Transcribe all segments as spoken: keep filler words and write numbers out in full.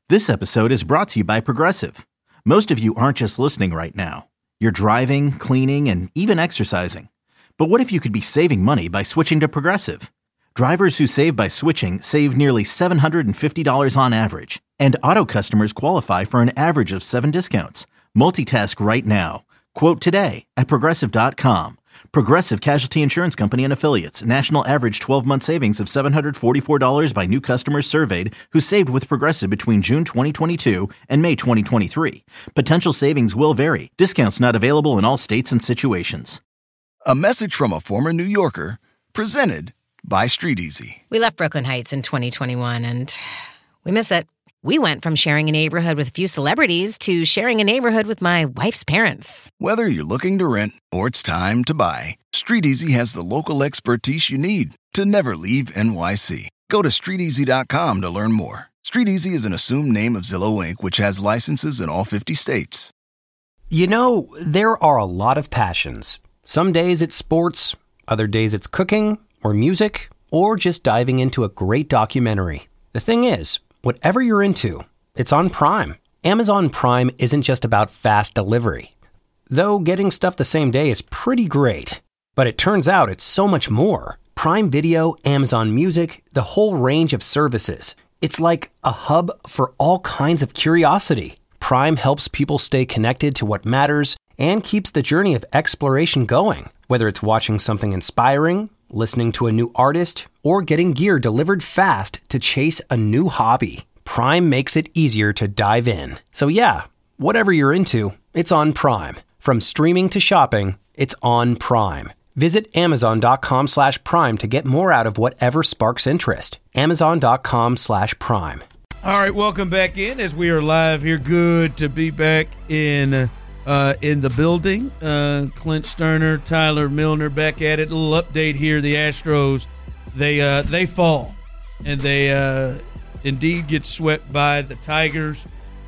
This episode is brought to you by Progressive. Most of you aren't just listening right now. You're driving, cleaning, and even exercising. But what if you could be saving money by switching to Progressive? Drivers who save by switching save nearly seven hundred fifty dollars on average. And auto customers qualify for an average of seven discounts. Multitask right now. Quote today at Progressive dot com. Progressive Casualty Insurance Company and Affiliates. National average twelve-month savings of seven hundred forty-four dollars by new customers surveyed who saved with Progressive between June twenty twenty-two and May twenty twenty-three. Potential savings will vary. Discounts not available in all states and situations. A message from a former New Yorker, presented by Street Easy. We left Brooklyn Heights in twenty twenty-one, and we miss it. We went from sharing a neighborhood with a few celebrities to sharing a neighborhood with my wife's parents. Whether you're looking to rent or it's time to buy, Street Easy has the local expertise you need to never leave N Y C. Go to street easy dot com to learn more. Street Easy is an assumed name of Zillow Incorporated, which has licenses in all fifty states. You know, there are a lot of passions. Some days it's sports, other days it's cooking or music, or just diving into a great documentary. The thing is, whatever you're into, it's on Prime. Amazon Prime isn't just about fast delivery. Though getting stuff the same day is pretty great. But it turns out it's so much more. Prime Video, Amazon Music, the whole range of services. It's like a hub for all kinds of curiosity. Prime helps people stay connected to what matters and keeps the journey of exploration going. Whether it's watching something inspiring, listening to a new artist, or getting gear delivered fast to chase a new hobby, Prime makes it easier to dive in. So yeah, whatever you're into, it's on Prime. From streaming to shopping, it's on Prime. Visit amazon.com slash prime to get more out of whatever sparks interest. Amazon.com slash prime. All right, welcome back in as we are live here. Good to be back in uh, in the building. Uh, Clint Sterner, Tyler Milner back at it. A little update here. The Astros, they uh, they fall, and they uh, indeed get swept by the Tigers.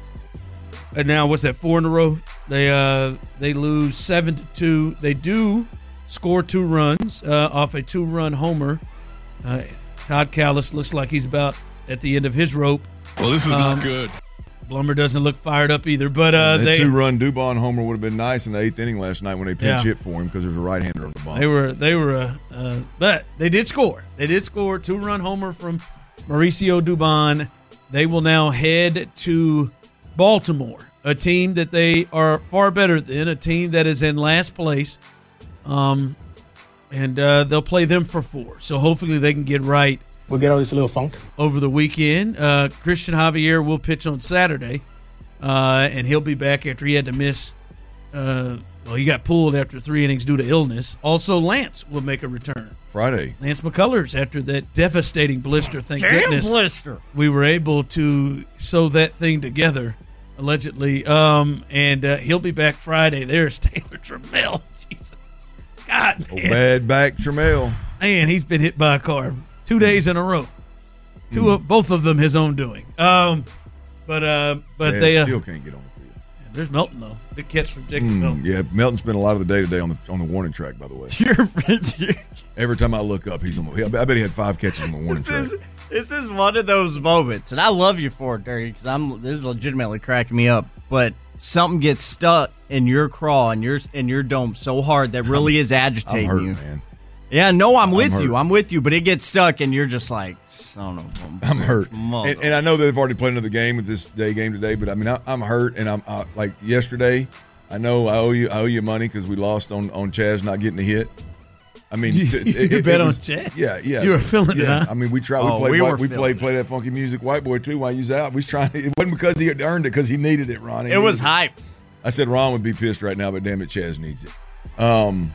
And now, what's that, four in a row? They uh, they lose seven to two. They do score two runs uh, off a two-run homer. Uh, Todd Callis looks like he's about at the end of his rope. Well, this is um, not good. Blummer doesn't look fired up either. But uh, that they two-run Dubon homer would have been nice in the eighth inning last night when they pinch yeah. hit for him because there's a right-hander on the bottom. They were they were, uh, uh, but they did score. They did score two-run homer from Mauricio Dubon. They will now head to Baltimore, a team that they are far better than, a team that is in last place, um, and uh, they'll play them for four. So hopefully they can get right. We'll get all this little funk over the weekend. Uh, Christian Javier will pitch on Saturday, uh, and he'll be back after he had to miss. Uh, well, he got pulled after three innings due to illness. Also, Lance will make a return Friday. Lance McCullers, after that devastating blister. Thank Damn goodness blister. we were able to sew that thing together, allegedly. Um, and uh, he'll be back Friday. There's Taylor Trammell. Jesus, God, man. Oh, bad back Trammell. Man, he's been hit by a car. Two days in a row. Two mm. of both of them his own doing. Um, but uh, but Chad they uh, still can't get on the field. Yeah, there's Melton though. Big catch from Jacob Mm, Melton. yeah, Melton spent a lot of the day today on the on the warning track. By the way, every time I look up, he's on the. I bet he had five catches on the warning this track. Is, this is one of those moments, and I love you for it, Dirty, because I'm. This is legitimately cracking me up. But something gets stuck in your craw and your in your dome so hard that really I'm, is agitating I'm hurt, you, man. Yeah, no, I'm with I'm you. I'm with you, but it gets stuck, and you're just like, son of a I'm hurt. mother. And, and I know they've already played another game with this day game today, but I mean, I, I'm hurt, and I'm I, like yesterday. I know I owe you I owe you money because we lost on, on Chaz not getting a hit. I mean, you, it, you it, bet it was, on Chaz. Yeah, yeah. You were feeling yeah. it, huh? I mean, we tried. We Oh, played. we white, were we feeling played. it. Play that funky music, white boy too. While you was out, we was trying. It wasn't because he had earned it, because he needed it. Ron. He it was it. hype. I said Ron would be pissed right now, but damn it, Chaz needs it. Um,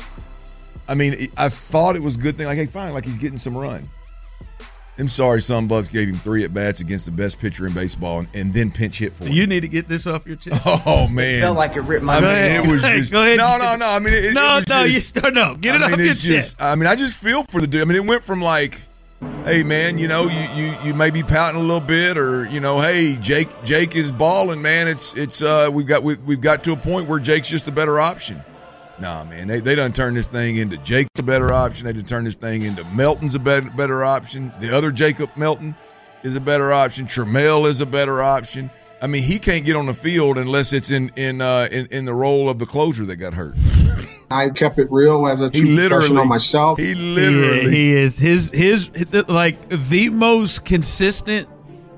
I mean, I thought it was a good thing. Like, hey, fine, like he's getting some run. I'm sorry, Sun Bucks gave him three at bats against the best pitcher in baseball, and, and then pinch hit for him. You need to get this off your chest. Oh man, It felt like it ripped my. I Go mean, ahead. it was Go ahead. just Go ahead. no, no, no. I mean, it, no, it was no, just, you start no. Get it I mean, off your it's chest. just, I mean, I just feel for the dude. I mean, it went from like, hey man, you know, you you you may be pouting a little bit, or you know, hey, Jake Jake is balling, man. It's it's uh we've got we, we've got to a point where Jake's just a better option. Nah, man, they they done turned this thing into Jake's a better option. They done turned this thing into Melton's a better better option. The other Jacob Melton, is a better option. Trammell is a better option. I mean, he can't get on the field unless it's in in uh, in, in the role of the closer that got hurt. I kept it real as a he true literally professional myself. He literally he, he is his his like the most consistent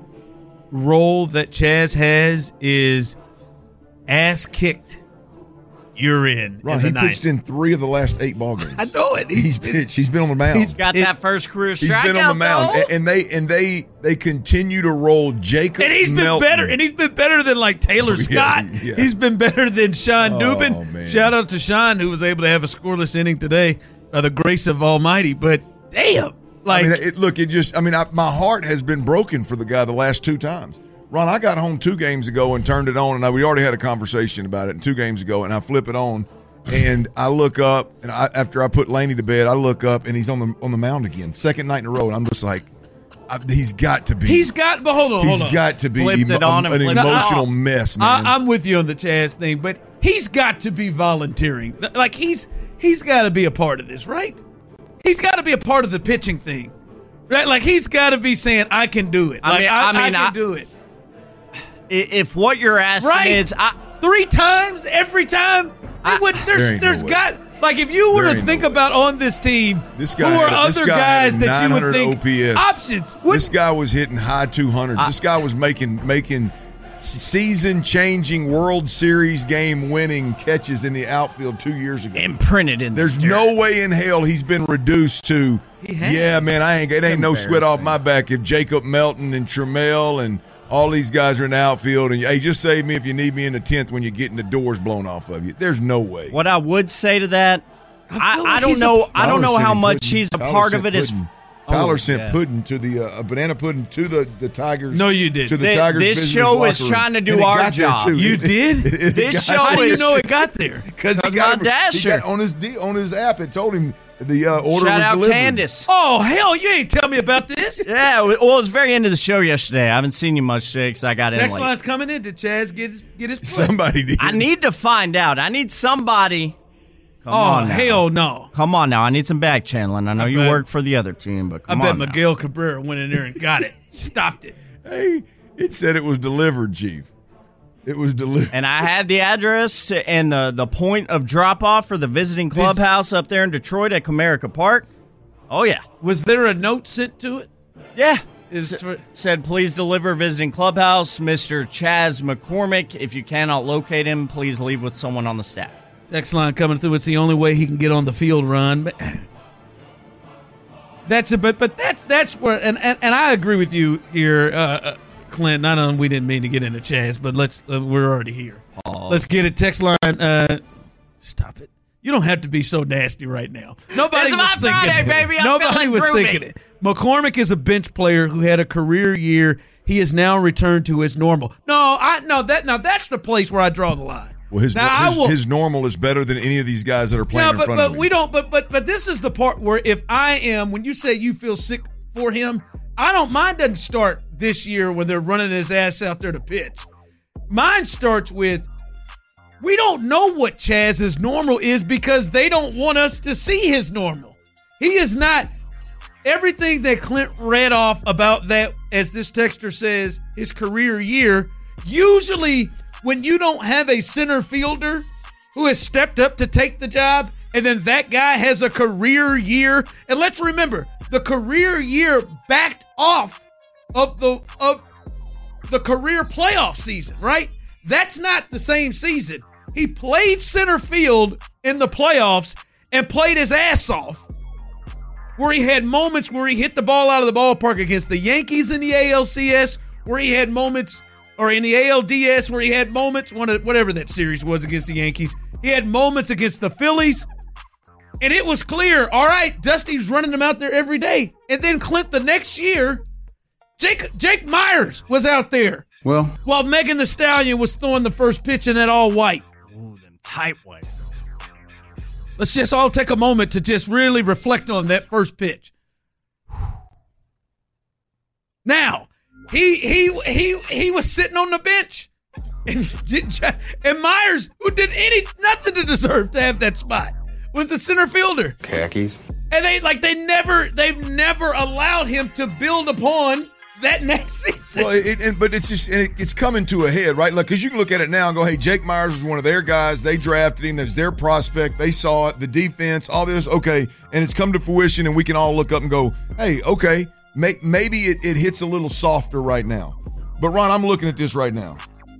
role that Chaz has is ass kicked. You're in. Ron, in he the pitched ninth. in three of the last eight ball games. I know it. He's, he's pitched. He's been on the mound. He's Got It's- that first career He's strikeout. been on the mound, though. and, and they and they they continue to roll Jacob. And he's been Melton. better. And he's been better than like Taylor Oh, yeah, Scott. yeah. He's been better than Sean Oh, Dubin. man. Shout out to Sean, who was able to have a scoreless inning today by the grace of Almighty. But damn, like I mean, it, look, it just. I mean, I, my heart has been broken for the guy the last two times. Ron, I got home two games ago and turned it on, and I, we already had a conversation about it two games ago, and I flip it on. And I look up, and I, after I put Laney to bed, I look up, and he's on the on the mound again, second night in a row. And I'm just like, I, he's got to be. he's got. But hold on, He's hold on. got to be Flipped emo- it on and an flipped it emotional off. mess, man. I, I'm with you on the Chaz thing, but he's got to be volunteering. Like he's he's got to be a part of this, right? He's got to be a part of the pitching thing, right? Like he's got to be saying, "I can do it." I Like, mean- I, I mean, I can I- do it. If what you're asking Right? is, I, Three times, every time. I- It would, There there's ain't no there's way. got like if you were There to ain't think no way. about on this team, This guy who are had a- this other guy had a guys that you would 900 think O P S. options. Would, This guy was hitting high two hundreds. This guy was making making season-changing World Series game-winning catches in the outfield two years ago. imprinted in. There's the dirt. no way in hell he's been reduced to. has. Yeah, man, I ain't. It ain't no sweat off my back if Jacob Melton and Trammell and all these guys are in the outfield. And hey, just save me if you need me in the tenth when you're getting the doors blown off of you. There's no way. What I would say to that, I, feel I, like don't he's a- know. I don't Tyler know sent how him much pudding. he's a Tyler part sent of it. Is pudding. Tyler Oh, sent yeah. pudding to the uh, a banana pudding to the, the Tigers. No, you didn't. To the Th- Tigers. this visitors show locker is room. trying to do And it our got there, job. too. You It- did? it- it This got show How do you is- know it got there? Because he I'm got, on it, he Dasher. got on his D, on his app. It told him the uh, order Shout was out delivered. Candace. Oh hell, you ain't tell me about this. Yeah, well, it was very end of the show yesterday. I haven't seen you much today because I got in Text late. line's coming in. Did Chaz get his get his? Play? Somebody did. I need to find out. I need somebody. Come Oh on now. hell no! Come on now. I need some back channeling. I know I you bet- work for the other team, but I come bet on now. Miguel Cabrera went in there and got it, stopped it. Hey, it said it was delivered, Chief. It was delivered. And I had the address and the, the point of drop off for the visiting clubhouse up there in Detroit at Comerica Park. Oh, yeah. Was there a note sent to it? Yeah. Is S- said, please deliver visiting clubhouse, Mister Chaz McCormick. If you cannot locate him, please leave with someone on the staff. text line coming through? It's the only way he can get on the field run. But that's it. But but that's that's where and and, and I agree with you here, uh, uh, Clint. Not on we didn't mean to get into Chaz, but let's uh, we're already here. Let's get it. Text line. Uh, stop it. You don't have to be so nasty right now. Nobody It's was my thinking Friday, it. baby. I'm Nobody feeling was groovy. thinking it. McCormick is a bench player who had a career year. He has now returned to his normal. No, I no that now that's the place where I draw the line. Well, his, now, his, I will, his normal is better than any of these guys that are playing yeah, in but front but of him. we don't. But but but this is the part where if I am, when you say you feel sick for him, I don't. Mine doesn't start this year when they're running his ass out there to pitch. Mine starts with we don't know what Chaz's normal is because they don't want us to see his normal. He is not everything that Clint read off about that, as this texter says, his career year. Usually, when you don't have a center fielder who has stepped up to take the job, and then that guy has a career year, and let's remember, the career year backed off of the of the career playoff season, right? That's not the same season. He played center field in the playoffs and played his ass off, where he had moments where he hit the ball out of the ballpark against the Yankees in the A L C S, where he had moments, or in the A L D S, where he had moments, one of, whatever that series was against the Yankees, he had moments against the Phillies, and it was clear, all right, Dusty's running them out there every day. And then Clint, the next year, Jake, Jake Myers was out there. Well, While Megan Thee Stallion was throwing the first pitch in that all white. Ooh, them tight white. Let's just all take a moment to just really reflect on that first pitch. Now, he he he he was sitting on the bench, and, and Myers, who did any nothing to deserve to have that spot, was the center fielder. khakis. And they like they never they've never allowed him to build upon that next season. Well, it, it, but it's just it, it's coming to a head, right? Like, because you can look at it now and go, "Hey, Jake Myers was one of their guys. They drafted him. That's their prospect. They saw it. The defense, all this, okay, and it's come to fruition. And we can all look up and go, "Hey, okay, may, maybe it, it hits a little softer right now." But Ron, I'm looking at this right now.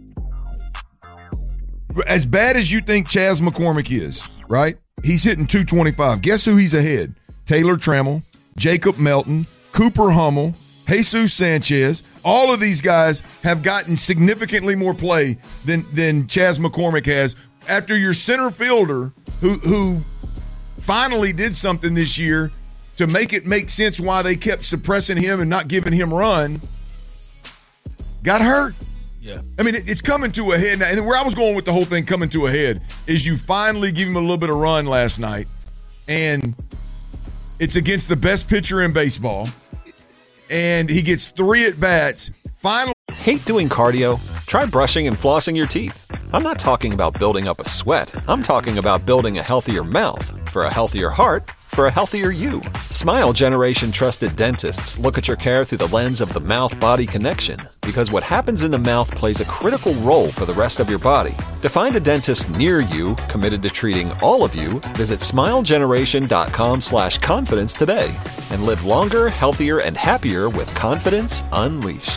As bad as you think Chas McCormick is, right? He's hitting two twenty-five. Guess who he's ahead? Taylor Trammell, Jacob Melton, Cooper Hummel, Jesus Sanchez. All of these guys have gotten significantly more play than than Chas McCormick has. After your center fielder, who who finally did something this year to make it make sense why they kept suppressing him and not giving him run, got hurt. Yeah. I mean, it, it's coming to a head now. And where I was going with the whole thing coming to a head is you finally give him a little bit of run last night, and it's against the best pitcher in baseball, and he gets three at-bats. Finally. Hate doing cardio? Try brushing and flossing your teeth. I'm not talking about building up a sweat. I'm talking about building a healthier mouth. For a healthier heart, for a healthier you. Smile Generation trusted dentists look at your care through the lens of the mouth-body connection, because what happens in the mouth plays a critical role for the rest of your body. To find a dentist near you committed to treating all of you, visit smilegeneration.com slash confidence today and live longer, healthier, and happier with confidence unleashed.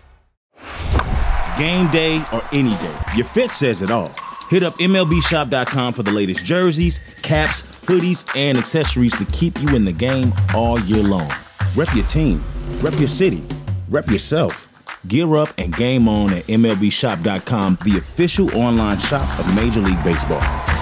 Game day or any day, your fit says it all. Hit up M L B shop dot com for the latest jerseys, caps, hoodies, and accessories to keep you in the game all year long. Rep your team, rep your city, rep yourself. Gear up and game on at M L B shop dot com, the official online shop of Major League Baseball.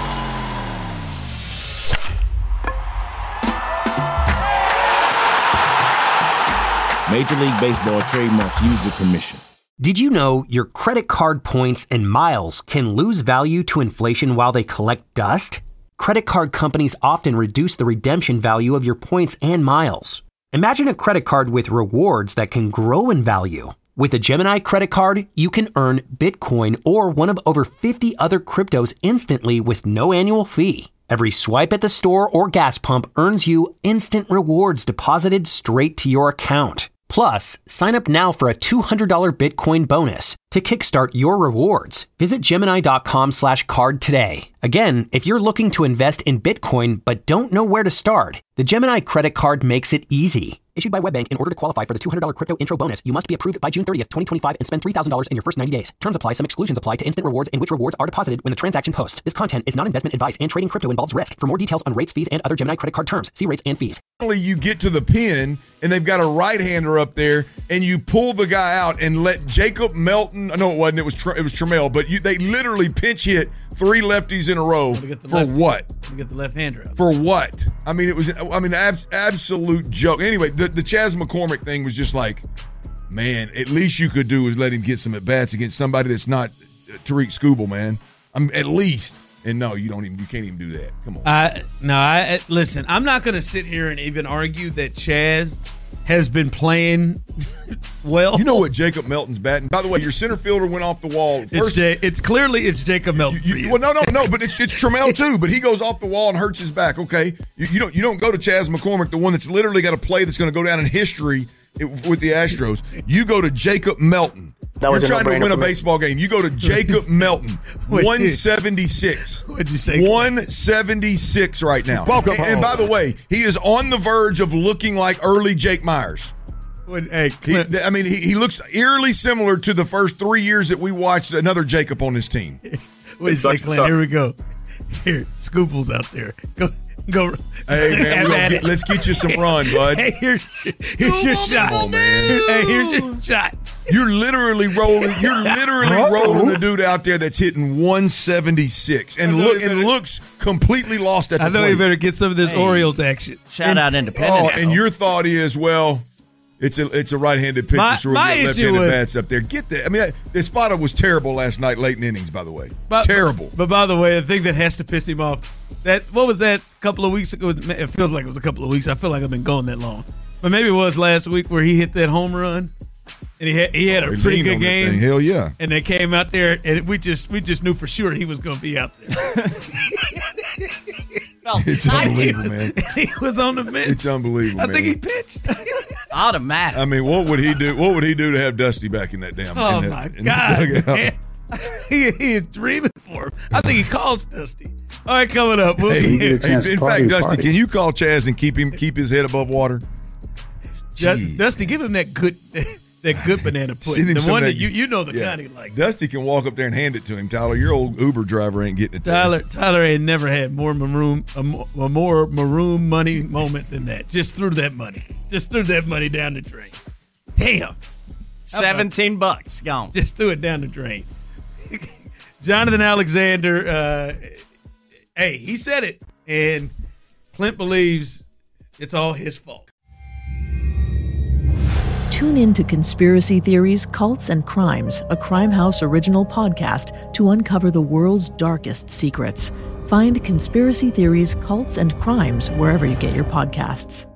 Major League Baseball trademark used with permission. Did you know your credit card points and miles can lose value to inflation while they collect dust? Credit card companies often reduce the redemption value of your points and miles. Imagine a credit card with rewards that can grow in value. With a Gemini credit card, you can earn Bitcoin or one of over fifty other cryptos instantly with no annual fee. Every swipe at the store or gas pump earns you instant rewards deposited straight to your account. Plus, sign up now for a two hundred dollars Bitcoin bonus. To kickstart your rewards, visit Gemini.com slash card today. Again, if you're looking to invest in Bitcoin but don't know where to start, the Gemini credit card makes it easy. Issued by WebBank, in order to qualify for the two hundred dollars crypto intro bonus, you must be approved by June thirtieth, twenty twenty-five and spend three thousand dollars in your first ninety days. Terms apply. Some exclusions apply to instant rewards in which rewards are deposited when the transaction posts. This content is not investment advice, and trading crypto involves risk. For more details on rates, fees, and other Gemini credit card terms, see rates and fees. Finally, you get to the pin, and they've got a right-hander up there, and you pull the guy out and let Jacob Melton, no, it wasn't, it was it was Trammell, but you, they literally pinch hit three lefties in a row for left, what? To get the left-hander out. For what? I mean, it was, I mean, ab- absolute joke. Anyway, the, the Chas McCormick thing was just like, man, at least you could do is let him get some at-bats against somebody that's not Tariq Skubal, man. I'm at least. And no, you don't even, you can't even do that. Come on. I no, I listen. I'm not going to sit here and even argue that Chas has been playing well. You know what Jacob Melton's batting. By the way, your center fielder went off the wall. First, it's, J- it's clearly it's Jacob Melton. You, for you. Well, no, no, no, but it's it's Trammell too. But he goes off the wall and hurts his back. Okay, you, you don't you don't go to Chas McCormick, the one that's literally got a play that's going to go down in history with the Astros. You go to Jacob Melton. That You're was trying to win a baseball game. You go to Jacob Melton, one seventy-six. What'd you say? one seventy-six right now. Welcome and, and by the way, he is on the verge of looking like early Jake Myers. Hey, he, I mean, he, he looks eerily similar to the first three years that we watched another Jacob on his team. What you say, Clint? Here we go. Here, Scoople's out there. Go. Go. Hey, man, we get, let's get you some run, bud. Hey, here's, here's your shot. Come on, man. Hey, here's your shot. You're literally rolling. You're literally rolling the dude out there that's hitting one seventy-six and look and looks completely lost at the I know plate. you better get some of this hey, Orioles action. Shout and, out Independence. Oh, and your thought is, well, it's a it's a right-handed pitcher, my, so we got left-handed was, bats up there. Get that. I mean, the spotter was terrible last night, late in innings. By the way, but, terrible. But by the way, the thing that has to piss him off. That what was that a couple of weeks ago? It feels like it was a couple of weeks. I feel like I've been gone that long, but maybe it was last week where he hit that home run, and he had he had oh, a pretty good game. Hell yeah! And they came out there, and we just we just knew for sure he was going to be out there. himself. It's unbelievable, man. He was on the bench. It's unbelievable, I man. think he pitched. Automatic. I mean, what would he do? What would he do to have Dusty back in that damn? Oh in that, my in God, the dugout? man. He, he is dreaming for him. I think he calls Dusty. All right, coming up. We'll Hey, get- hey, in fact, Dusty, can you call Chaz and keep him keep his head above water? Ju- Dusty, give him that good that good banana pudding. Send him The some one of that that- you you know the yeah. kind he like. Dusty can walk up there and hand it to him. Tyler, your old Uber driver ain't getting it. there. Tyler Tyler ain't never had more maroon a, mo- a more maroon money moment than that. Just threw that money. Just threw that money down the drain. Damn. seventeen bucks gone. Just threw it down the drain. Jonathan Alexander, uh, hey, he said it, and Clint believes it's all his fault. Tune in to Conspiracy Theories, Cults, and Crimes, a Crime House original podcast to uncover the world's darkest secrets. Find Conspiracy Theories, Cults, and Crimes wherever you get your podcasts.